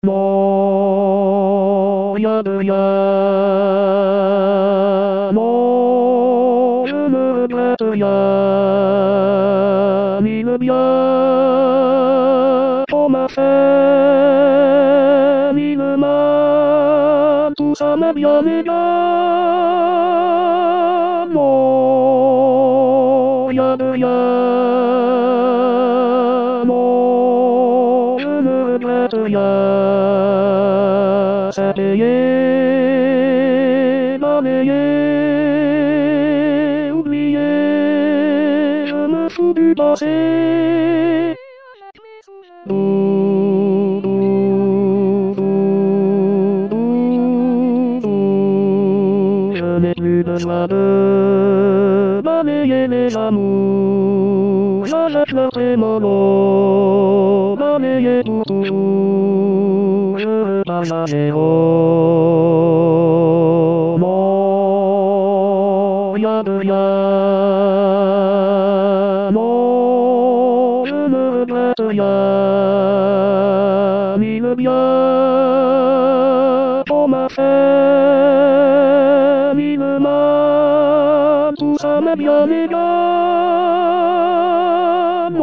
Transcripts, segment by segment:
Moja dnia, może nie regrette ja, mille bien, pour ma femme, mille mal, tout ça m'est bien égal. Moja dnia, je ne regrette rien, c'est payé, balayé, oublié, je me fous du passé. Je n'ai plus besoin de balayer les amours, j'achète leur trémolo, balayer tout. Je veux partager au moja dnia, je ne regrette rien, mille bien, pour ma femme, mille mal, tout ça m'est bien égal.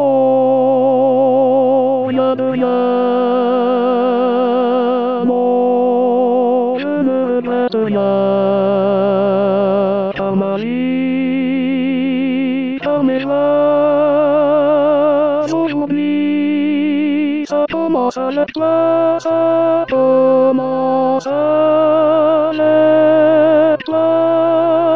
Moja dnia, je ne regrette rien, car ma vie, car mes joies, aujourd'hui, ça commence avec toi, ça commence avec toi.